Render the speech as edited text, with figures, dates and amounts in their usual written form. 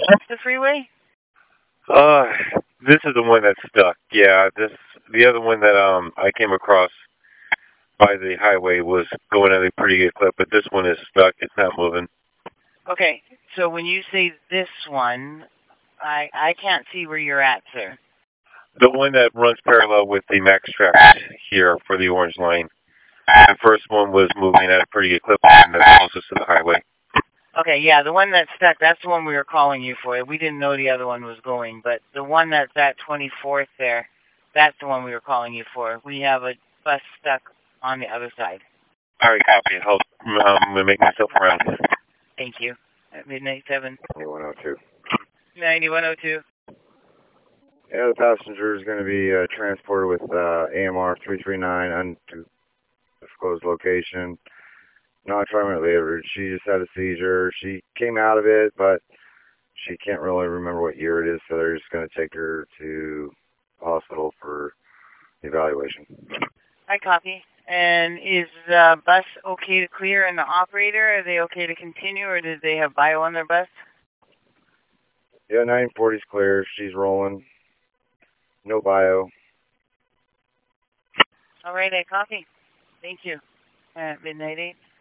off the freeway? Uh, this is the one that's stuck. Yeah, the other one that I came across by the highway was going at a pretty good clip, but this one is stuck. It's not moving. Okay, so when you say this one, I can't see where you're at, sir. The one that runs parallel with the Max Trax here for the orange line. The first one was moving at a pretty good clip, and that's closest to the highway. Okay, yeah, the one that's stuck, that's the one we were calling you for. We didn't know the other one was going, but the one that's at 24th there, that's the one we were calling you for. We have a bus stuck on the other side. All right, copy. I'm going to make myself around. Thank you. At midnight 7. 9102. 9102. Yeah, the passenger is going to be transported with AMR 339 undisclosed location. Not terminally injured. She just had a seizure. She came out of it, but she can't really remember what year it is, so they're just going to take her to the hospital for evaluation. I copy. And is bus okay to clear and the operator? Are they okay to continue, or did they have bio on their bus? Yeah, 940's clear. She's rolling. No bio. All right, I copy. Thank you. At midnight 8.